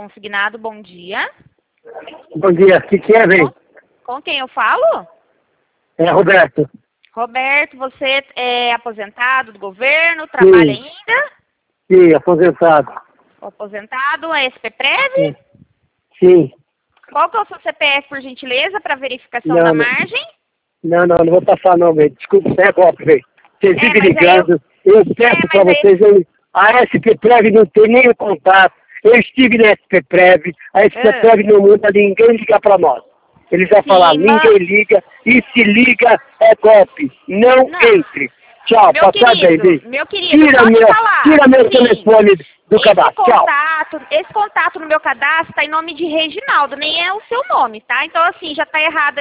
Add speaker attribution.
Speaker 1: consignado, bom dia.
Speaker 2: Bom dia, o que é, velho?
Speaker 1: Com quem eu falo?
Speaker 2: É Roberto.
Speaker 1: Roberto, você é aposentado do governo, trabalha ainda?
Speaker 2: Sim, aposentado.
Speaker 1: Aposentado, é SPPrev?
Speaker 2: Sim.
Speaker 1: Qual que é o seu CPF, por gentileza, para verificação
Speaker 2: Não,
Speaker 1: da
Speaker 2: não.
Speaker 1: margem?
Speaker 2: Não vou passar não, velho. Desculpa, é golpe, velho. Vocês vivem
Speaker 1: mas aí
Speaker 2: ligando. Eu peço pra
Speaker 1: mas aí-
Speaker 2: vocês aí. A SPPrev não tem nem o contato. Eu estive na SPPrev. A SPPrev não manda ninguém ligar pra nós. Eles vão falar, ninguém liga. E se liga, é golpe. Não entre. Tchau, passar bem, velho.
Speaker 1: Meu querido, pode falar.
Speaker 2: Tira meu
Speaker 1: Sim.
Speaker 2: telefone do cadastro. Tchau.
Speaker 1: Esse contato no meu cadastro está em nome de Reginaldo, nem é o seu nome, tá? Então, assim, já está errado